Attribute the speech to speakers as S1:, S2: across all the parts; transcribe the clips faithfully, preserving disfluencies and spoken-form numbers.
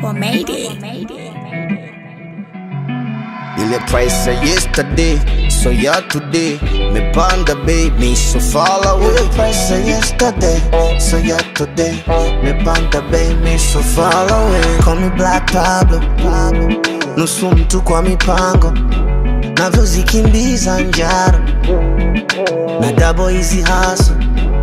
S1: Or made it.
S2: Ile price ya yesterday, so ya today. Me panda baby, so far away. Ile price ya yesterday, so ya today. Me panda baby, so far away. Call me Black Pablo, Pablo. Nusu mtu kwa mipango, navyozikimbiza njaro na double easy hustle.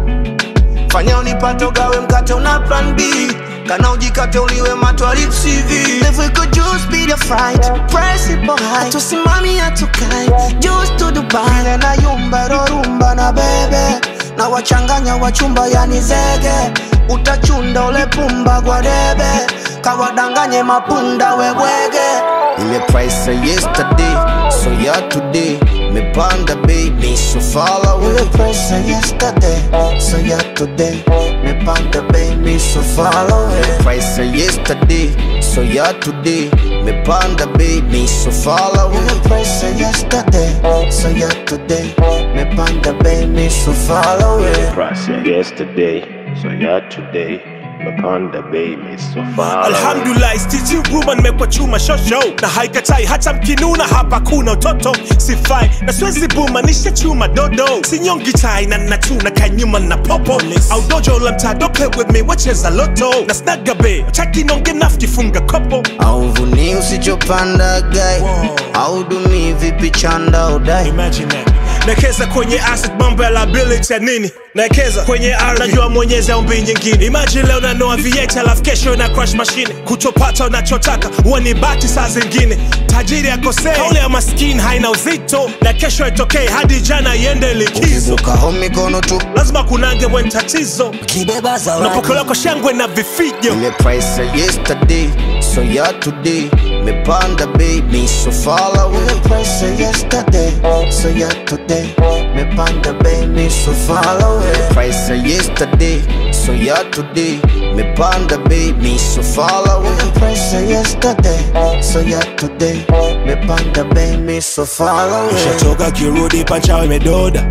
S2: Fanya unipate ugawe mkate una plan B, kana ujikate uliwe matwalip C V. If we could just be the fright, price ipo high, tusimami hatukai, just to Dubai. Ile na yumba rorumba na bebe, na wachanganya wachumba yani zege. Utachunda ule pumba kwa debe, kawadanganye mapunda webwege. Ile price ya yesterday, so ya today. Me panda baby, so far away. Ile price ya yesterday, so ya today. Me panda baby, so far away. Ile price ya yesterday, so ya today. Me panda baby, so far away. Ile price ya yesterday, so ya today. Me panda baby, so far away.
S3: Ile price ya yesterday, so ya today. Mapanda baby, so far.
S4: Alhamdulillah, stitching woman mekwa chuma shosho. Na haikatai hata mkinuna hapa kuna utoto. Sifai, na swezi buma nisha chuma dodo. Sinyongi tai na natuna kanyuma na popo. Au dojo la mta don't play with me, wacheza loto. Na snaga be, chaki nonge nafti funga kopo.
S2: Au vuni usichopanda guy, au dumi vipi chanda udai.
S4: Imagine that. Nakeza kwenye asset mambo ya liability ya nini. Nakeza kwenye R najua mwenyezi au mbi nyingine. Imagine leo na noa V eight alafu kesho na crash machine. Kutopata unachotaka huwa ni bati saa zingine. Tajiri akosei, kauli ya maskini haina uzito. Na kesho itokei hadi jana iende likizo.
S2: Ukizuka homi kono tu,
S4: lazima kunange mwen tatizo.
S2: kibeba zawadi,
S4: unapokelewa kwa shangwe na vifijo.
S2: Ile price ya yesterday, so ya today. Me panda baby, so far away. Ile price ya yesterday, so ya today. Me panda baby, so far away. Ile price ya yesterday, so ya today. Me panda baby, so far away. Ile price ya yesterday, so ya today. Me panda baby, so far away.
S4: Ushatoka kirudi panchawe medoda.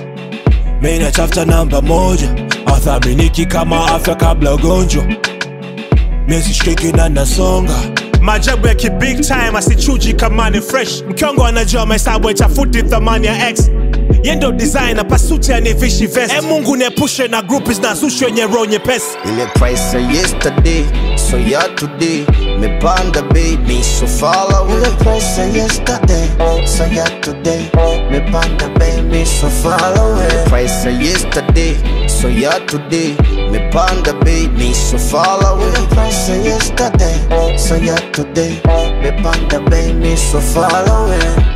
S4: Mina chafta namba moja. Athaminiki kama afya kabla ugonjwa. Mesi shiki na nasonga. Majabu ya ki big time asichuji kama ni fresh. Mkiongo anajua mahesabu itafuti thamani ya X. Yendo designer pasuti anivishi vest. E Mungu niepushe na groupies na sushi wenye roho nyepesi.
S2: Ile price ya yesterday, so ya today. Me panda baby, so far away. Ile price ya yesterday, so ya today. Me panda baby, so far away. Ile price ya yesterday, so ya today. Me panda baby, so far away. Ile price ya yesterday, so ya today. Me panda baby, so far away.